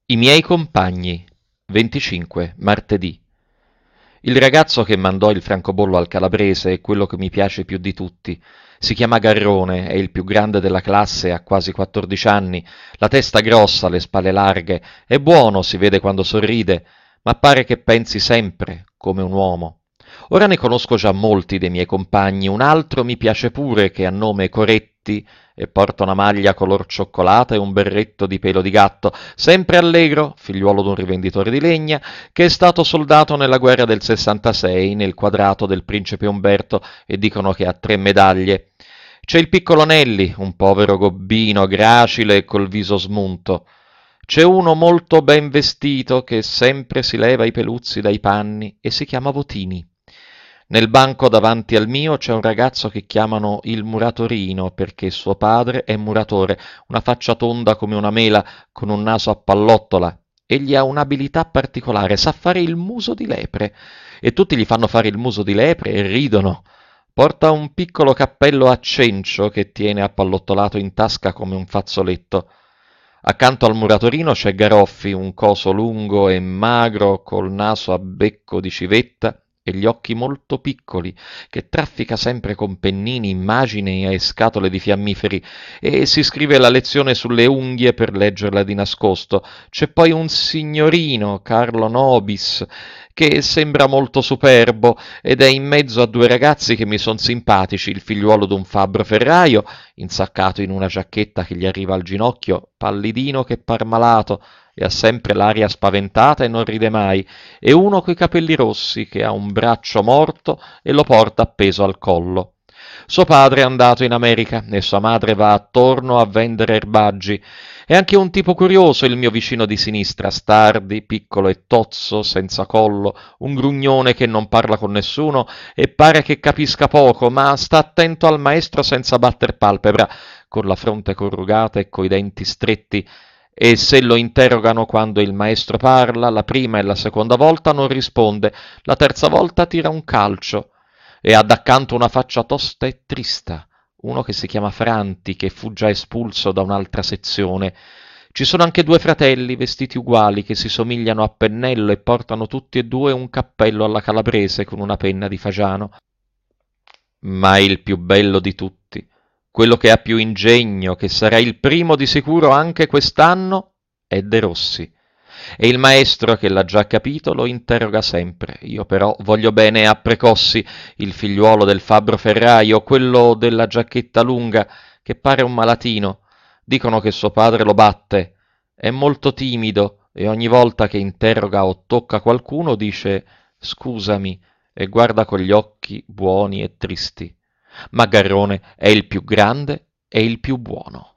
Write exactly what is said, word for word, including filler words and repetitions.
I miei compagni, venticinque, martedì. Il ragazzo che mandò il francobollo al calabrese è quello che mi piace più di tutti. Si chiama Garrone, è il più grande della classe, ha quasi quattordici anni, la testa grossa, le spalle larghe, è buono, si vede quando sorride, ma pare che pensi sempre come un uomo. Ora ne conosco già molti dei miei compagni, un altro mi piace pure che ha nome Coretti e porta una maglia color cioccolata e un berretto di pelo di gatto, sempre allegro, figliuolo d'un rivenditore di legna, che è stato soldato nella guerra del sessantasei nel quadrato del principe Umberto e dicono che ha tre medaglie. C'è il piccolo Nelli, un povero gobbino gracile e col viso smunto. C'è uno molto ben vestito che sempre si leva i peluzzi dai panni e si chiama Votini. Nel banco davanti al mio c'è un ragazzo che chiamano il muratorino perché suo padre è muratore, una faccia tonda come una mela, con un naso a pallottola. Egli ha un'abilità particolare, sa fare il muso di lepre e tutti gli fanno fare il muso di lepre e ridono. Porta un piccolo cappello a cencio che tiene appallottolato in tasca come un fazzoletto. Accanto al muratorino c'è Garoffi, un coso lungo e magro col naso a becco di civetta e gli occhi molto piccoli, che traffica sempre con pennini, immagini e scatole di fiammiferi e si scrive la lezione sulle unghie per leggerla di nascosto. C'è poi un signorino, Carlo Nobis, che sembra molto superbo ed è in mezzo a due ragazzi che mi son simpatici, il figliuolo d'un fabbro ferraio, insaccato in una giacchetta che gli arriva al ginocchio, pallidino che par malato, e ha sempre l'aria spaventata e non ride mai, e uno coi capelli rossi che ha un braccio morto e lo porta appeso al collo. Suo padre è andato in America e sua madre va attorno a vendere erbaggi. È anche un tipo curioso il mio vicino di sinistra, stardi, piccolo e tozzo, senza collo, un grugnone che non parla con nessuno e pare che capisca poco, ma sta attento al maestro senza batter palpebra, con la fronte corrugata e coi denti stretti, e se lo interrogano quando il maestro parla, la prima e la seconda volta non risponde, la terza volta tira un calcio e ha daccanto una faccia tosta e trista, uno che si chiama Franti, che fu già espulso da un'altra sezione. Ci sono anche due fratelli vestiti uguali che si somigliano a pennello e portano tutti e due un cappello alla calabrese con una penna di fagiano. Ma il più bello di tutti, quello che ha più ingegno, che sarà il primo di sicuro anche quest'anno, è De Rossi. E il maestro, che l'ha già capito, lo interroga sempre. Io però voglio bene a Precossi, il figliuolo del fabbro ferraio, quello della giacchetta lunga, che pare un malatino. Dicono che suo padre lo batte. È molto timido e ogni volta che interroga o tocca qualcuno dice «scusami» e guarda con gli occhi buoni e tristi. Ma Garrone è il più grande e il più buono.